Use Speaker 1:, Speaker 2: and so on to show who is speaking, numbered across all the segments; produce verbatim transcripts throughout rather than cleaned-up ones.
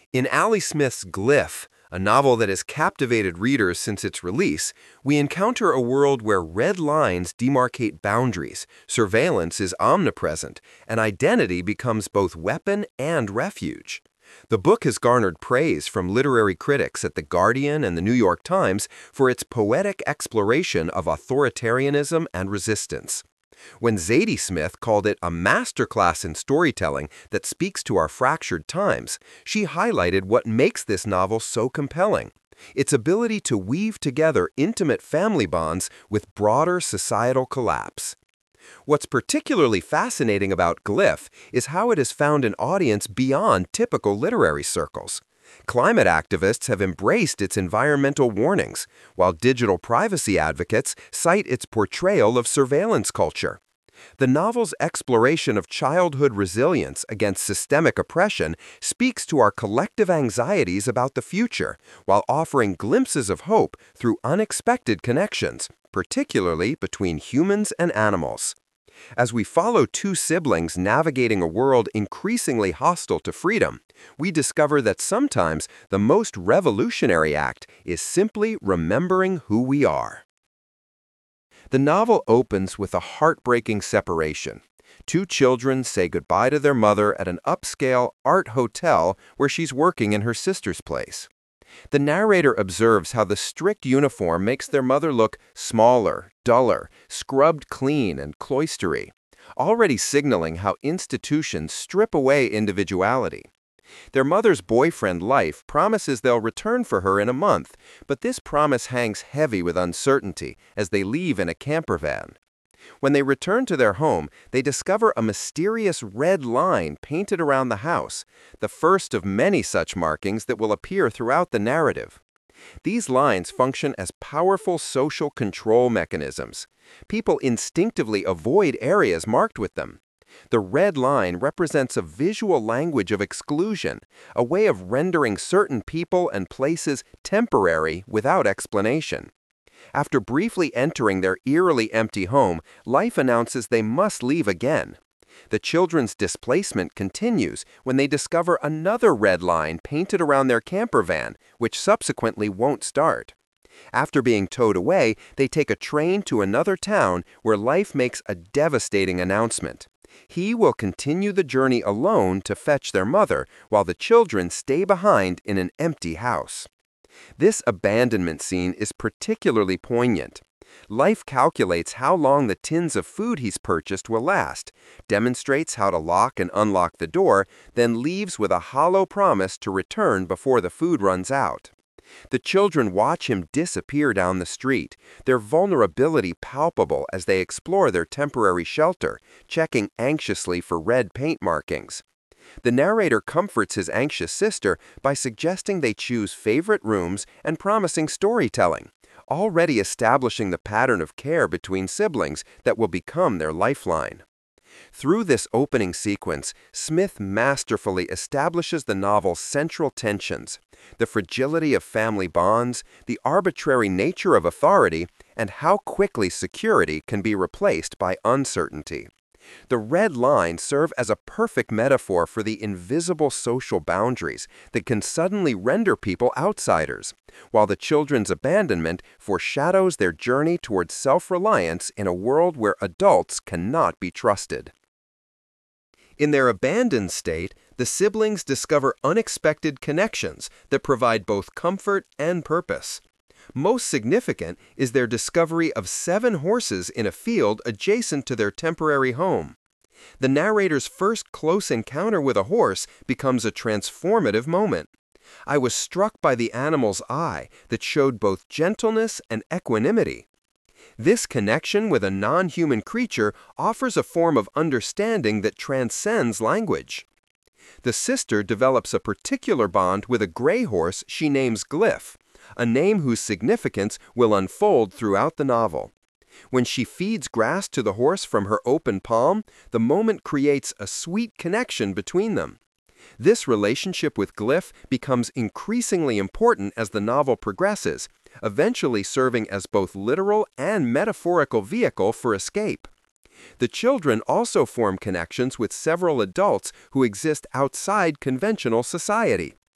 Speaker 1: In Ali Smith's Glyph, a novel that has captivated readers since its release, we encounter a world where red lines demarcate boundaries, surveillance is omnipresent, and identity becomes both weapon and refuge. The book has garnered praise from literary critics at The Guardian and The New York Times for its poetic exploration of authoritarianism and resistance. When Zadie Smith called it a masterclass in storytelling that speaks to our fractured times, she highlighted what makes this novel so compelling: its ability to weave together intimate family bonds with broader societal collapse. What's particularly fascinating about Glyph is how it has found an audience beyond typical literary circles. Climate activists have embraced its environmental warnings, while digital privacy advocates cite its portrayal of surveillance culture. The novel's exploration of childhood resilience against systemic oppression speaks to our collective anxieties about the future, while offering glimpses of hope through unexpected connections, particularly between humans and animals. As we follow two siblings navigating a world increasingly hostile to freedom, we discover that sometimes the most revolutionary act is simply remembering who we are. The novel opens with a heartbreaking separation. Two children say goodbye to their mother at an upscale art hotel where she's working in her sister's place. The narrator observes how the strict uniform makes their mother look smaller, duller, scrubbed clean, and cloistery, already signaling how institutions strip away individuality. Their mother's boyfriend, Life, promises they'll return for her in a month, but this promise hangs heavy with uncertainty as they leave in a camper van. When they return to their home, they discover a mysterious red line painted around the house, the first of many such markings that will appear throughout the narrative. These lines function as powerful social control mechanisms. People instinctively avoid areas marked with them. The red line represents a visual language of exclusion, a way of rendering certain people and places temporary without explanation. After briefly entering their eerily empty home, Life announces they must leave again. The children's displacement continues when they discover another red line painted around their camper van, which subsequently won't start. After being towed away, they take a train to another town where Life makes a devastating announcement. He will continue the journey alone to fetch their mother, while the children stay behind in an empty house. This abandonment scene is particularly poignant. Life calculates how long the tins of food he's purchased will last, demonstrates how to lock and unlock the door, then leaves with a hollow promise to return before the food runs out. The children watch him disappear down the street, their vulnerability palpable as they explore their temporary shelter, checking anxiously for red paint markings. The narrator comforts his anxious sister by suggesting they choose favorite rooms and promising storytelling, already establishing the pattern of care between siblings that will become their lifeline. Through this opening sequence, Smith masterfully establishes the novel's central tensions: the fragility of family bonds, the arbitrary nature of authority, and how quickly security can be replaced by uncertainty. The red lines serve as a perfect metaphor for the invisible social boundaries that can suddenly render people outsiders, while the children's abandonment foreshadows their journey towards self-reliance in a world where adults cannot be trusted. In their abandoned state, the siblings discover unexpected connections that provide both comfort and purpose. Most significant is their discovery of seven horses in a field adjacent to their temporary home. The narrator's first close encounter with a horse becomes a transformative moment. I was struck by the animal's eye that showed both gentleness and equanimity. This connection with a non-human creature offers a form of understanding that transcends language. The sister develops a particular bond with a gray horse she names Glyph, a name whose significance will unfold throughout the novel. When she feeds grass to the horse from her open palm, the moment creates a sweet connection between them. This relationship with Glyph becomes increasingly important as the novel progresses, eventually serving as both literal and metaphorical vehicle for escape. The children also form connections with several adults who exist outside conventional society.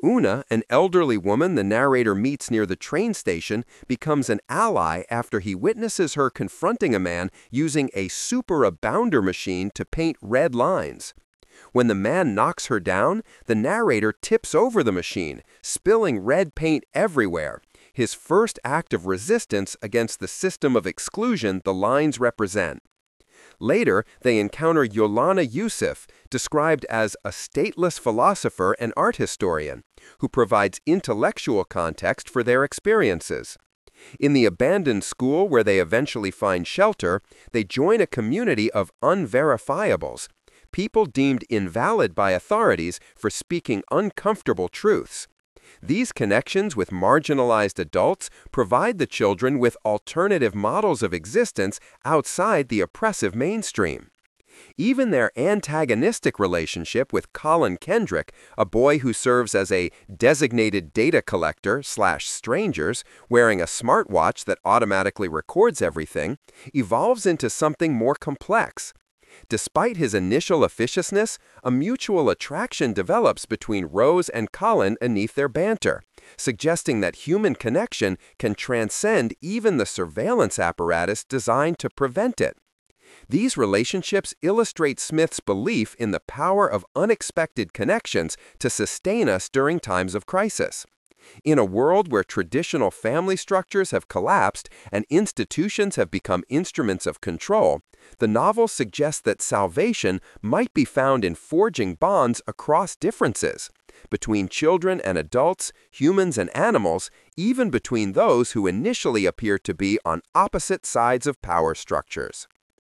Speaker 1: Una, an elderly woman the narrator meets near the train station, becomes an ally after he witnesses her confronting a man using a superabounder machine to paint red lines. When the man knocks her down, the narrator tips over the machine, spilling red paint everywhere, his first act of resistance against the system of exclusion the lines represent. Later, they encounter Yolana Yusuf, described as a stateless philosopher and art historian, who provides intellectual context for their experiences. In the abandoned school where they eventually find shelter, they join a community of unverifiables, people deemed invalid by authorities for speaking uncomfortable truths. These connections with marginalized adults provide the children with alternative models of existence outside the oppressive mainstream. Even their antagonistic relationship with Colin Kendrick, a boy who serves as a designated data collector slash strangers, wearing a smartwatch that automatically records everything, evolves into something more complex. Despite his initial officiousness, a mutual attraction develops between Rose and Colin beneath their banter, suggesting that human connection can transcend even the surveillance apparatus designed to prevent it. These relationships illustrate Smith's belief in the power of unexpected connections to sustain us during times of crisis. In a world where traditional family structures have collapsed and institutions have become instruments of control, the novel suggests that salvation might be found in forging bonds across differences, between children and adults, humans and animals, even between those who initially appear to be on opposite sides of power structures.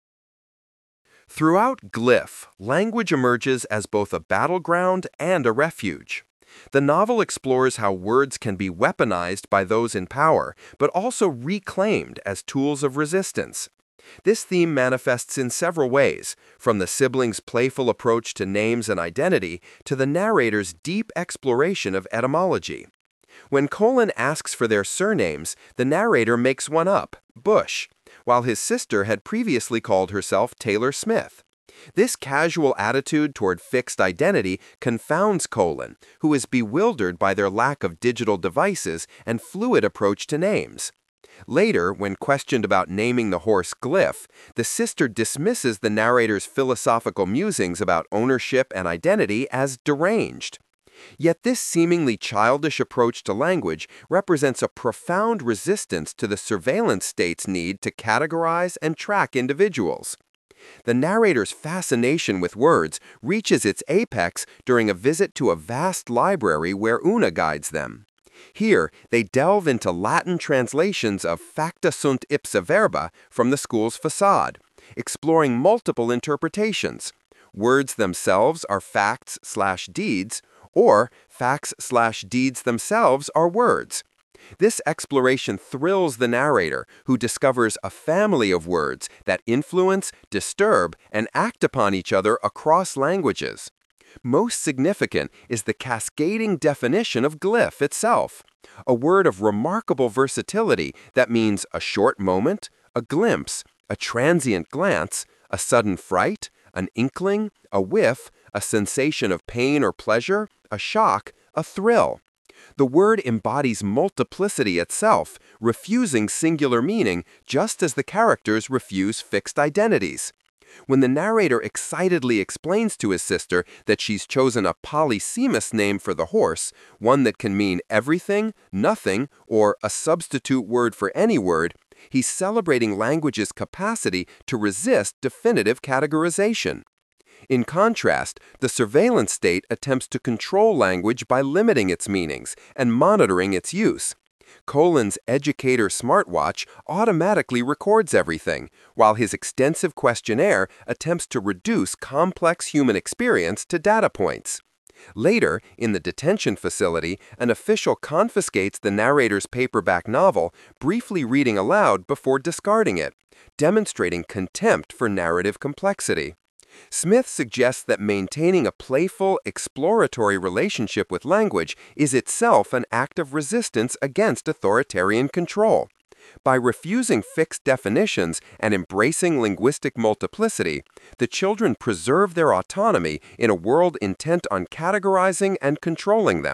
Speaker 1: Throughout Glyph, language emerges as both a battleground and a refuge. The novel explores how words can be weaponized by those in power, but also reclaimed as tools of resistance. This theme manifests in several ways, from the siblings' playful approach to names and identity to the narrator's deep exploration of etymology. When Colin asks for their surnames, the narrator makes one up, Bush, while his sister had previously called herself Taylor Smith. This casual attitude toward fixed identity confounds Colin, who is bewildered by their lack of digital devices and fluid approach to names. Later, when questioned about naming the horse Glyph, the sister dismisses the narrator's philosophical musings about ownership and identity as deranged. Yet this seemingly childish approach to language represents a profound resistance to the surveillance state's need to categorize and track individuals. The narrator's fascination with words reaches its apex during a visit to a vast library where Una guides them. Here, they delve into Latin translations of facta sunt ipsa verba from the school's facade, exploring multiple interpretations. Words themselves are facts slash deeds, or facts slash deeds themselves are words. This exploration thrills the narrator, who discovers a family of words that influence, disturb, and act upon each other across languages. Most significant is the cascading definition of glyph itself, a word of remarkable versatility that means a short moment, a glimpse, a transient glance, a sudden fright, an inkling, a whiff, a sensation of pain or pleasure, a shock, a thrill. The word embodies multiplicity itself, refusing singular meaning just as the characters refuse fixed identities. When the narrator excitedly explains to his sister that she's chosen a polysemous name for the horse, one that can mean everything, nothing, or a substitute word for any word, he's celebrating language's capacity to resist definitive categorization. In contrast, the surveillance state attempts to control language by limiting its meanings and monitoring its use. Colin's educator smartwatch automatically records everything, while his extensive questionnaire attempts to reduce complex human experience to data points. Later, in the detention facility, an official confiscates the narrator's paperback novel, briefly reading aloud before discarding it, demonstrating contempt for narrative complexity. Smith suggests that maintaining a playful, exploratory relationship with language is itself an act of resistance against authoritarian control. By refusing fixed definitions and embracing linguistic multiplicity, the children preserve their autonomy in a world intent on categorizing and controlling them.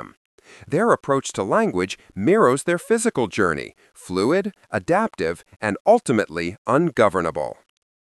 Speaker 1: Their approach to language mirrors their physical journey, fluid, adaptive, and ultimately ungovernable.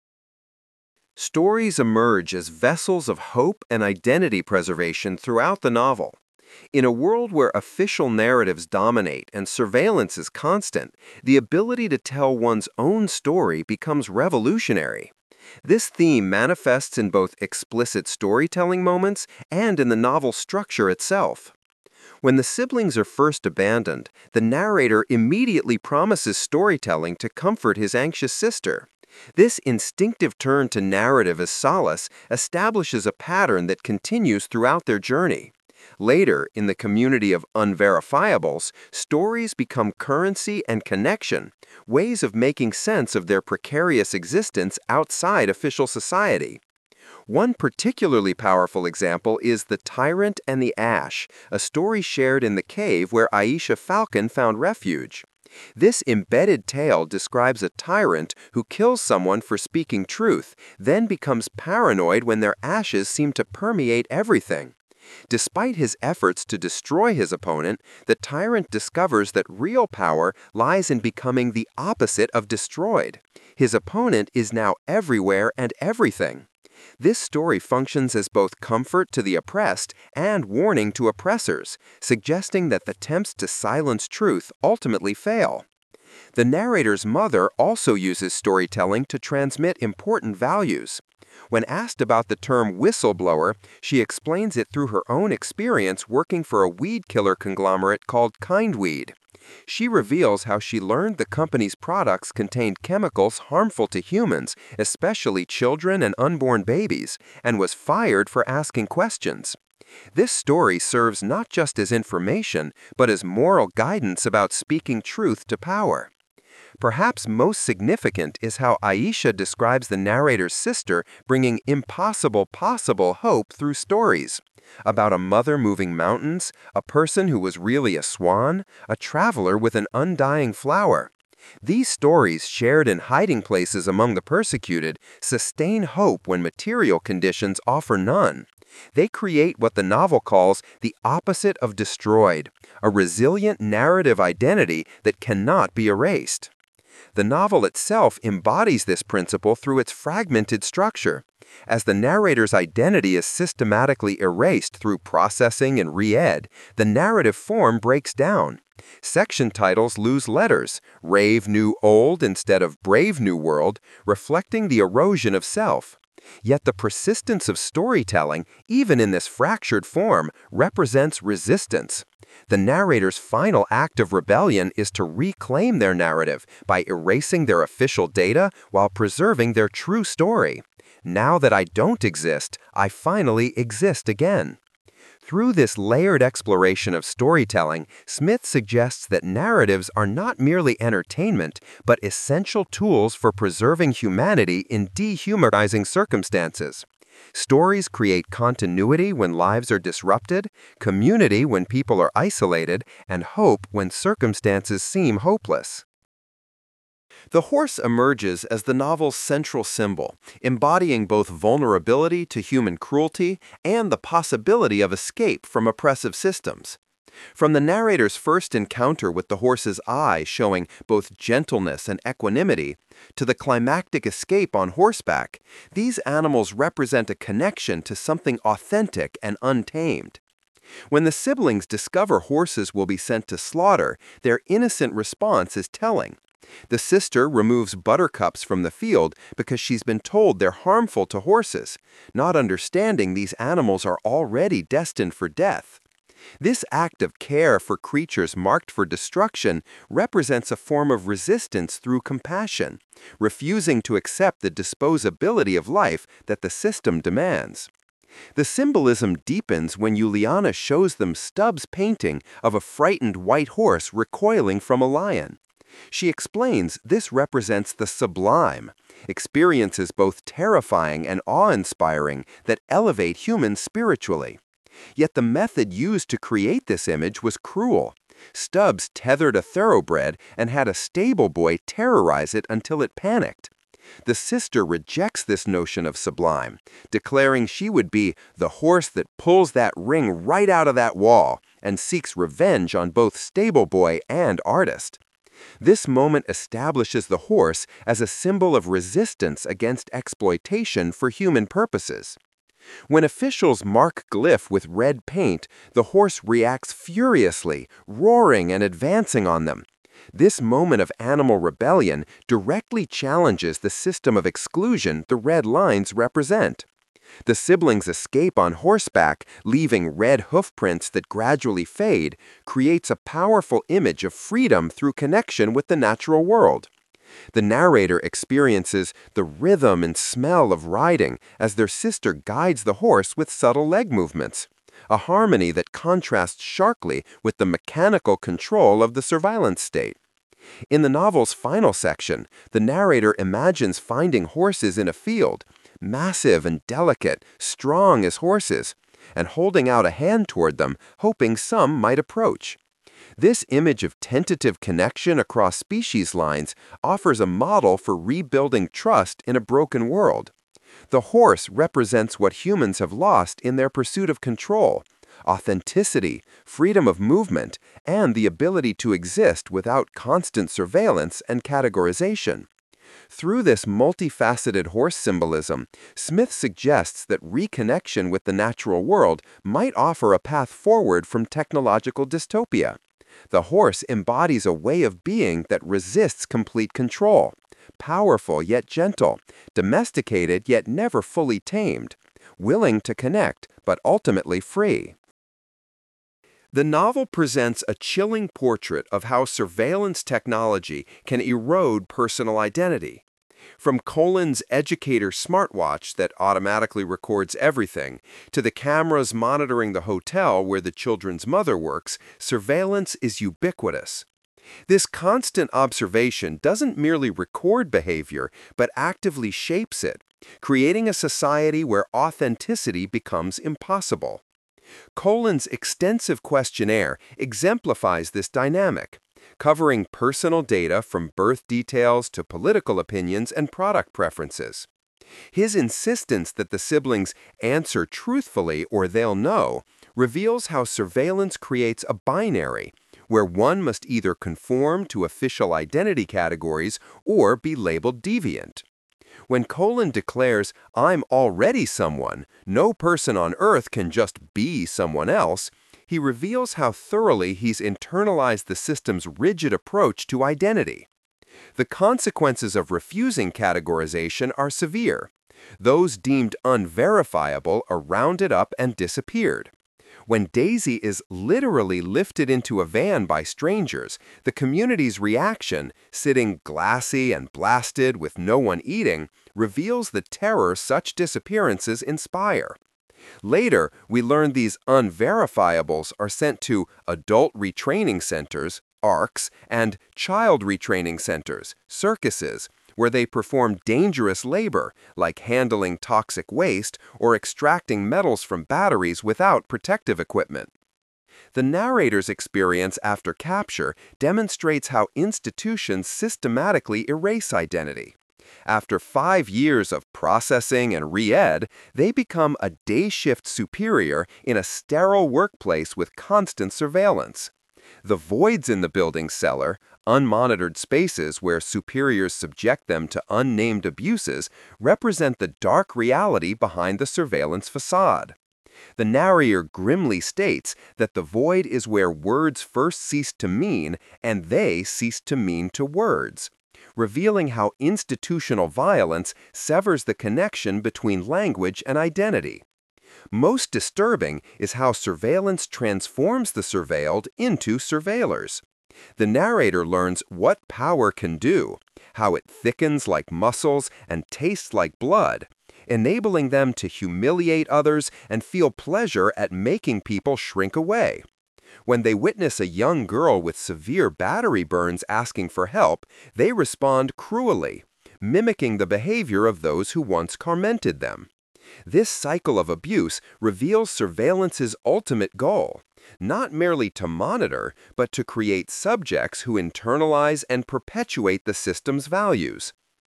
Speaker 1: Stories emerge as vessels of hope and identity preservation throughout the novel. In a world where official narratives dominate and surveillance is constant, the ability to tell one's own story becomes revolutionary. This theme manifests in both explicit storytelling moments and in the novel structure itself. When the siblings are first abandoned, the narrator immediately promises storytelling to comfort his anxious sister. This instinctive turn to narrative as solace establishes a pattern that continues throughout their journey. Later, in the community of unverifiables, stories become currency and connection, ways of making sense of their precarious existence outside official society. One particularly powerful example is The Tyrant and the Ash, a story shared in the cave where Aisha Falcon found refuge. This embedded tale describes a tyrant who kills someone for speaking truth, then becomes paranoid when their ashes seem to permeate everything. Despite his efforts to destroy his opponent, the tyrant discovers that real power lies in becoming the opposite of destroyed. His opponent is now everywhere and everything. This story functions as both comfort to the oppressed and warning to oppressors, suggesting that the attempts to silence truth ultimately fail. The narrator's mother also uses storytelling to transmit important values. When asked about the term whistleblower, she explains it through her own experience working for a weed killer conglomerate called Kindweed. She reveals how she learned the company's products contained chemicals harmful to humans, especially children and unborn babies, and was fired for asking questions. This story serves not just as information, but as moral guidance about speaking truth to power. Perhaps most significant is how Aisha describes the narrator's sister bringing impossible possible hope through stories. About a mother moving mountains, a person who was really a swan, a traveler with an undying flower. These stories, shared in hiding places among the persecuted, sustain hope when material conditions offer none. They create what the novel calls the opposite of destroyed, a resilient narrative identity that cannot be erased. The novel itself embodies this principle through its fragmented structure. As the narrator's identity is systematically erased through processing and re-ed, the narrative form breaks down. Section titles lose letters, Rave New Old instead of Brave New World, reflecting the erosion of self. Yet the persistence of storytelling, even in this fractured form, represents resistance. The narrator's final act of rebellion is to reclaim their narrative by erasing their official data while preserving their true story. Now that I don't exist, I finally exist again. Through this layered exploration of storytelling, Smith suggests that narratives are not merely entertainment, but essential tools for preserving humanity in dehumanizing circumstances. Stories create continuity when lives are disrupted, community when people are isolated, and hope when circumstances seem hopeless. The horse emerges as the novel's central symbol, embodying both vulnerability to human cruelty and the possibility of escape from oppressive systems. From the narrator's first encounter with the horse's eye showing both gentleness and equanimity, to the climactic escape on horseback, these animals represent a connection to something authentic and untamed. When the siblings discover horses will be sent to slaughter, their innocent response is telling. The sister removes buttercups from the field because she's been told they're harmful to horses, not understanding these animals are already destined for death. This act of care for creatures marked for destruction represents a form of resistance through compassion, refusing to accept the disposability of life that the system demands. The symbolism deepens when Juliana shows them Stubbs' painting of a frightened white horse recoiling from a lion. She explains this represents the sublime, experiences both terrifying and awe-inspiring that elevate humans spiritually. Yet the method used to create this image was cruel. Stubbs tethered a thoroughbred and had a stable boy terrorize it until it panicked. The sister rejects this notion of sublime, declaring she would be the horse that pulls that ring right out of that wall and seeks revenge on both stable boy and artist. This moment establishes the horse as a symbol of resistance against exploitation for human purposes. When officials mark Glyph with red paint, the horse reacts furiously, roaring and advancing on them. This moment of animal rebellion directly challenges the system of exclusion the red lines represent. The siblings' escape on horseback, leaving red hoofprints that gradually fade, creates a powerful image of freedom through connection with the natural world. The narrator experiences the rhythm and smell of riding as their sister guides the horse with subtle leg movements, a harmony that contrasts sharply with the mechanical control of the surveillance state. In the novel's final section, the narrator imagines finding horses in a field, massive and delicate, strong as horses, and holding out a hand toward them, hoping some might approach. This image of tentative connection across species lines offers a model for rebuilding trust in a broken world. The horse represents what humans have lost in their pursuit of control: authenticity, freedom of movement, and the ability to exist without constant surveillance and categorization. Through this multifaceted horse symbolism, Smith suggests that reconnection with the natural world might offer a path forward from technological dystopia. The horse embodies a way of being that resists complete control, powerful yet gentle, domesticated yet never fully tamed, willing to connect but ultimately free. The novel presents a chilling portrait of how surveillance technology can erode personal identity. From Colin's Educator smartwatch that automatically records everything, to the cameras monitoring the hotel where the children's mother works, surveillance is ubiquitous. This constant observation doesn't merely record behavior, but actively shapes it, creating a society where authenticity becomes impossible. Colin's extensive questionnaire exemplifies this dynamic, covering personal data from birth details to political opinions and product preferences. His insistence that the siblings answer truthfully or they'll know reveals how surveillance creates a binary, where one must either conform to official identity categories or be labeled deviant. When Colin declares, "I'm already someone, no person on earth can just be someone else," he reveals how thoroughly he's internalized the system's rigid approach to identity. The consequences of refusing categorization are severe. Those deemed unverifiable are rounded up and disappeared. When Daisy is literally lifted into a van by strangers, the community's reaction, sitting glassy and blasted with no one eating, reveals the terror such disappearances inspire. Later, we learn these unverifiables are sent to adult retraining centers, A R Cs, and child retraining centers, circuses, where they perform dangerous labor, like handling toxic waste or extracting metals from batteries without protective equipment. The narrator's experience after capture demonstrates how institutions systematically erase identity. After five years of processing and re-ed, they become a day-shift superior in a sterile workplace with constant surveillance. The voids in the building's cellar, unmonitored spaces where superiors subject them to unnamed abuses, represent the dark reality behind the surveillance facade. The narrator grimly states that the void is where words first cease to mean and they cease to mean to words, revealing how institutional violence severs the connection between language and identity. Most disturbing is how surveillance transforms the surveilled into surveillors. The narrator learns what power can do, how it thickens like muscles and tastes like blood, enabling them to humiliate others and feel pleasure at making people shrink away. When they witness a young girl with severe battery burns asking for help, they respond cruelly, mimicking the behavior of those who once tormented them. This cycle of abuse reveals surveillance's ultimate goal, not merely to monitor, but to create subjects who internalize and perpetuate the system's values.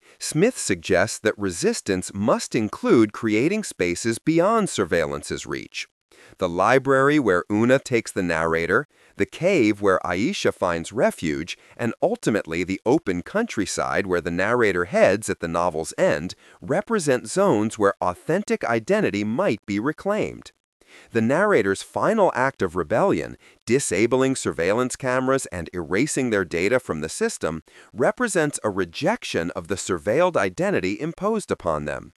Speaker 1: Smith suggests that resistance must include creating spaces beyond surveillance's reach. The library where Una takes the narrator, the cave where Aisha finds refuge, and ultimately the open countryside where the narrator heads at the novel's end represent zones where authentic identity might be reclaimed. The narrator's final act of rebellion, disabling surveillance cameras and erasing their data from the system, represents a rejection of the surveilled identity imposed upon them.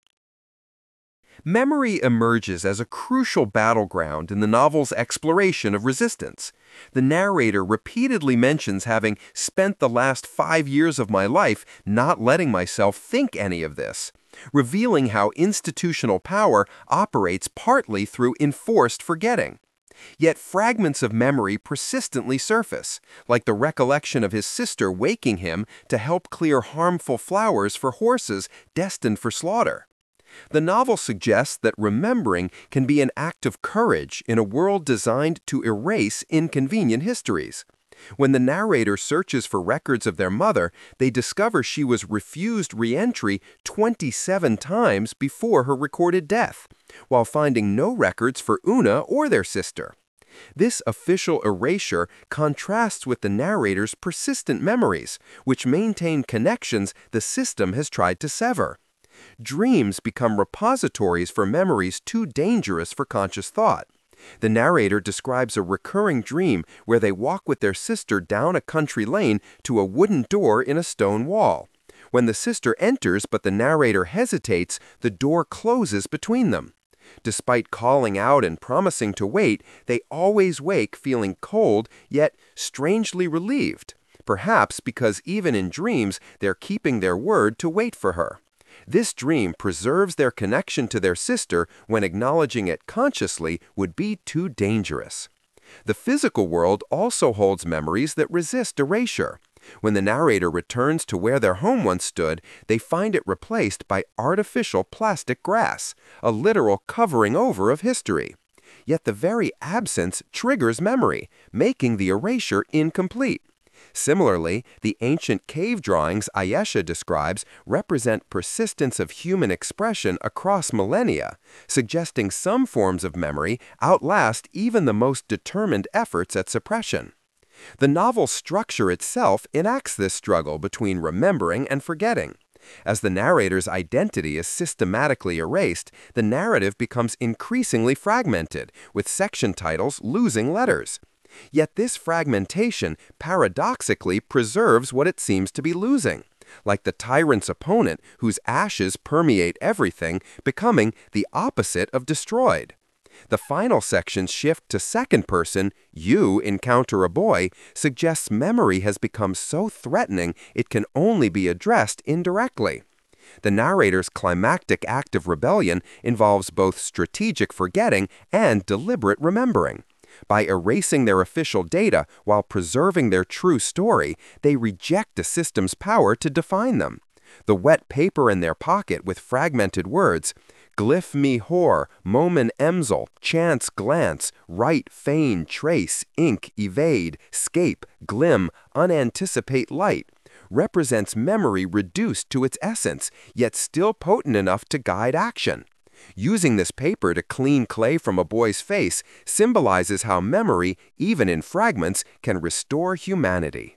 Speaker 1: Memory emerges as a crucial battleground in the novel's exploration of resistance. The narrator repeatedly mentions having spent the last five years of my life not letting myself think any of this, revealing how institutional power operates partly through enforced forgetting. Yet fragments of memory persistently surface, like the recollection of his sister waking him to help clear harmful flowers for horses destined for slaughter. The novel suggests that remembering can be an act of courage in a world designed to erase inconvenient histories. When the narrator searches for records of their mother, they discover she was refused re-entry twenty-seven times before her recorded death, while finding no records for Una or their sister. This official erasure contrasts with the narrator's persistent memories, which maintain connections the system has tried to sever. Dreams become repositories for memories too dangerous for conscious thought. The narrator describes a recurring dream where they walk with their sister down a country lane to a wooden door in a stone wall. When the sister enters but the narrator hesitates, the door closes between them. Despite calling out and promising to wait, they always wake feeling cold yet strangely relieved, perhaps because even in dreams they're keeping their word to wait for her. This dream preserves their connection to their sister when acknowledging it consciously would be too dangerous. The physical world also holds memories that resist erasure. When the narrator returns to where their home once stood, they find it replaced by artificial plastic grass, a literal covering over of history. Yet the very absence triggers memory, making the erasure incomplete. Similarly, the ancient cave drawings Ayesha describes represent persistence of human expression across millennia, suggesting some forms of memory outlast even the most determined efforts at suppression. The novel's structure itself enacts this struggle between remembering and forgetting. As the narrator's identity is systematically erased, the narrative becomes increasingly fragmented, with section titles losing letters. Yet this fragmentation paradoxically preserves what it seems to be losing, like the tyrant's opponent whose ashes permeate everything, becoming the opposite of destroyed. The final section's shift to second person, you encounter a boy, suggests memory has become so threatening it can only be addressed indirectly. The narrator's climactic act of rebellion involves both strategic forgetting and deliberate remembering. By erasing their official data while preserving their true story, they reject the system's power to define them. The wet paper in their pocket with fragmented words, glyph me whore, momen emsel, chance glance, write feign, trace, ink, evade, scape, glim, unanticipate light, represents memory reduced to its essence, yet still potent enough to guide action. Using this paper to clean clay from a boy's face symbolizes how memory, even in fragments, can restore humanity.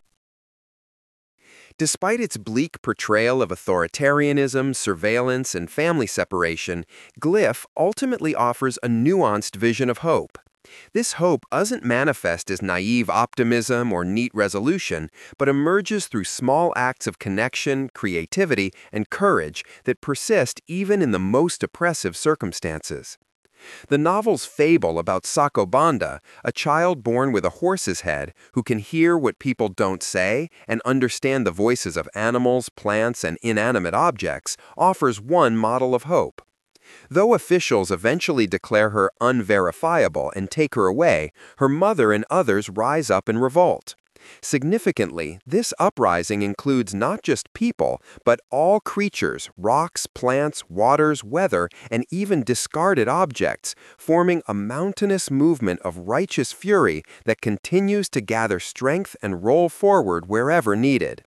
Speaker 1: Despite its bleak portrayal of authoritarianism, surveillance, and family separation, Glyph ultimately offers a nuanced vision of hope. This hope doesn't manifest as naive optimism or neat resolution, but emerges through small acts of connection, creativity, and courage that persist even in the most oppressive circumstances. The novel's fable about Sakobanda, a child born with a horse's head who can hear what people don't say and understand the voices of animals, plants, and inanimate objects, offers one model of hope. Though officials eventually declare her unverifiable and take her away, her mother and others rise up in revolt. Significantly, this uprising includes not just people, but all creatures, rocks, plants, waters, weather, and even discarded objects, forming a mountainous movement of righteous fury that continues to gather strength and roll forward wherever needed.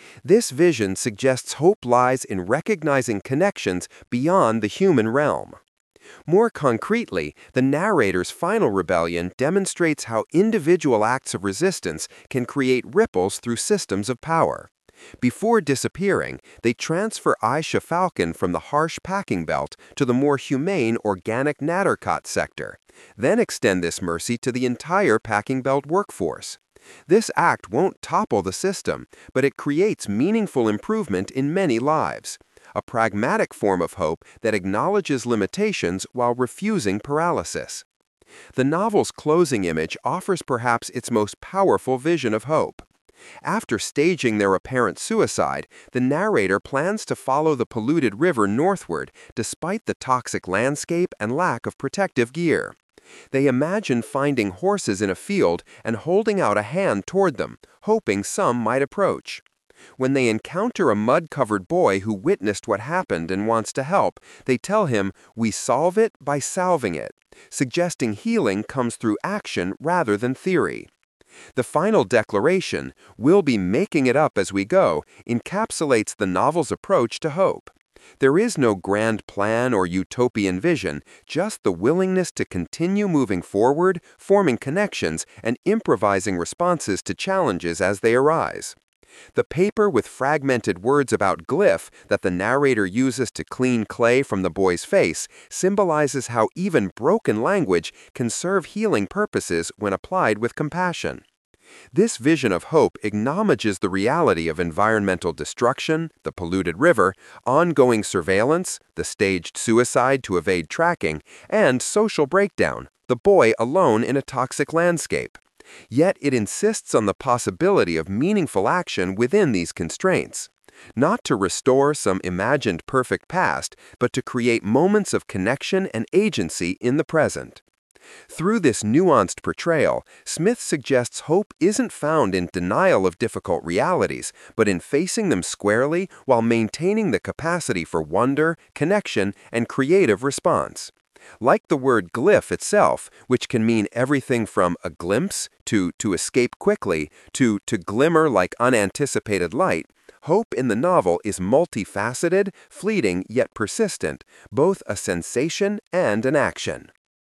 Speaker 1: This vision suggests hope lies in recognizing connections beyond the human realm. More concretely, the narrator's final rebellion demonstrates how individual acts of resistance can create ripples through systems of power. Before disappearing, they transfer Aisha Falcon from the harsh packing belt to the more humane organic Nattercot sector, then extend this mercy to the entire packing belt workforce. This act won't topple the system, but it creates meaningful improvement in many lives, a pragmatic form of hope that acknowledges limitations while refusing paralysis. The novel's closing image offers perhaps its most powerful vision of hope. After staging their apparent suicide, the narrator plans to follow the polluted river northward despite the toxic landscape and lack of protective gear. They imagine finding horses in a field and holding out a hand toward them, hoping some might approach. When they encounter a mud-covered boy who witnessed what happened and wants to help, they tell him, "We solve it by salving it," suggesting healing comes through action rather than theory. The final declaration, "We'll be making it up as we go," encapsulates the novel's approach to hope. There is no grand plan or utopian vision, just the willingness to continue moving forward, forming connections, and improvising responses to challenges as they arise. The paper with fragmented words about glyph that the narrator uses to clean clay from the boy's face symbolizes how even broken language can serve healing purposes when applied with compassion. This vision of hope acknowledges the reality of environmental destruction, the polluted river, ongoing surveillance, the staged suicide to evade tracking, and social breakdown, the boy alone in a toxic landscape. Yet it insists on the possibility of meaningful action within these constraints. Not to restore some imagined perfect past, but to create moments of connection and agency in the present. Through this nuanced portrayal, Smith suggests hope isn't found in denial of difficult realities, but in facing them squarely while maintaining the capacity for wonder, connection, and creative response. Like the word glyph itself, which can mean everything from a glimpse to to escape quickly to to glimmer like unanticipated light, hope in the novel is multifaceted, fleeting yet persistent, both a sensation and an action.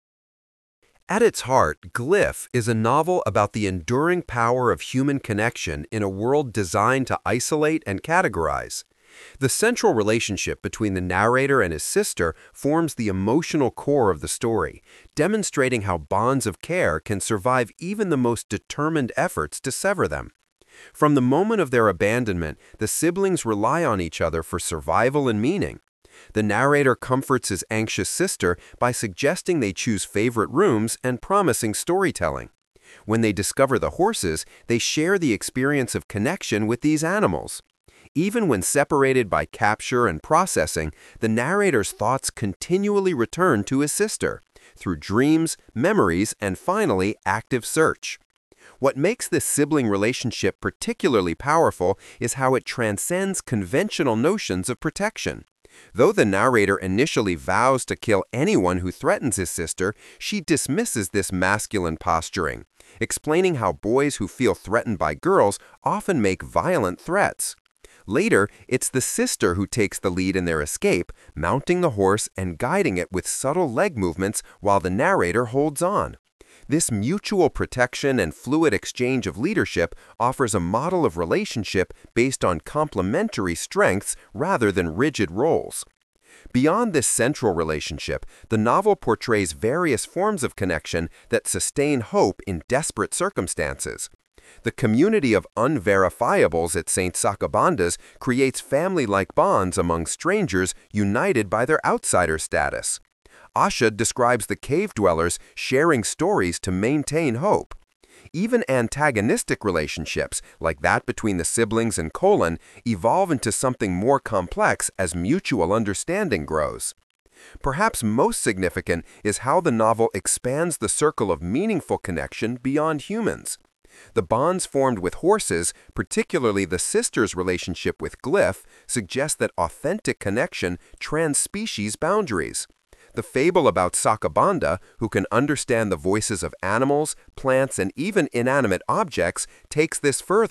Speaker 1: At its heart, Glyph is a novel about the enduring power of human connection in a world designed to isolate and categorize. The central relationship between the narrator and his sister forms the emotional core of the story, demonstrating how bonds of care can survive even the most determined efforts to sever them. From the moment of their abandonment, the siblings rely on each other for survival and meaning. The narrator comforts his anxious sister by suggesting they choose favorite rooms and promising storytelling. When they discover the horses, they share the experience of connection with these animals. Even when separated by capture and processing, the narrator's thoughts continually return to his sister, through dreams, memories, and finally, active search. What makes this sibling relationship particularly powerful is how it transcends conventional notions of protection. Though the narrator initially vows to kill anyone who threatens his sister, she dismisses this masculine posturing, explaining how boys who feel threatened by girls often make violent threats. Later, it's the sister who takes the lead in their escape, mounting the horse and guiding it with subtle leg movements while the narrator holds on. This mutual protection and fluid exchange of leadership offers a model of relationship based on complementary strengths rather than rigid roles. Beyond this central relationship, the novel portrays various forms of connection that sustain hope in desperate circumstances. The community of unverifiables at Saint Sacabondas creates family-like bonds among strangers united by their outsider status. Asha describes the cave dwellers sharing stories to maintain hope. Even antagonistic relationships, like that between the siblings and Colin, evolve into something more complex as mutual understanding grows. Perhaps most significant is how the novel expands the circle of meaningful connection beyond humans. The bonds formed with horses, particularly the sister's relationship with Glyph, suggest that authentic connection trans species boundaries. The fable about Sacabanda, who can understand the voices of animals, plants, and even inanimate objects, takes this further,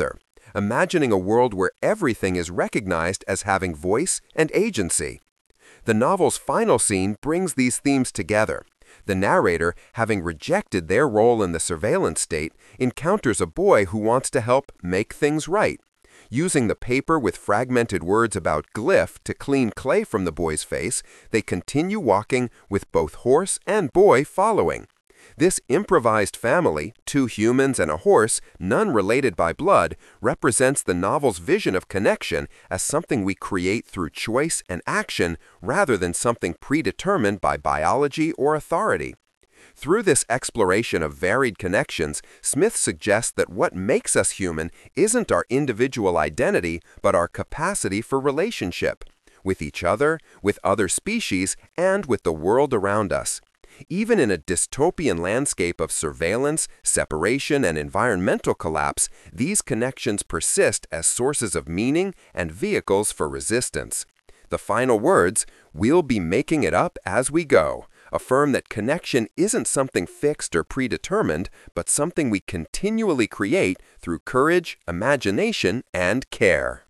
Speaker 1: imagining a world where everything is recognized as having voice and agency. The novel's final scene brings these themes together. The narrator, having rejected their role in the surveillance state, encounters a boy who wants to help make things right. Using the paper with fragmented words about glyph to clean clay from the boy's face, they continue walking with both horse and boy following. This improvised family, two humans and a horse, none related by blood, represents the novel's vision of connection as something we create through choice and action rather than something predetermined by biology or authority. Through this exploration of varied connections, Smith suggests that what makes us human isn't our individual identity, but our capacity for relationship with each other, with other species, and with the world around us. Even in a dystopian landscape of surveillance, separation, and environmental collapse, these connections persist as sources of meaning and vehicles for resistance. The final words, "We'll be making it up as we go," affirm that connection isn't something fixed or predetermined, but something we continually create through courage, imagination, and care.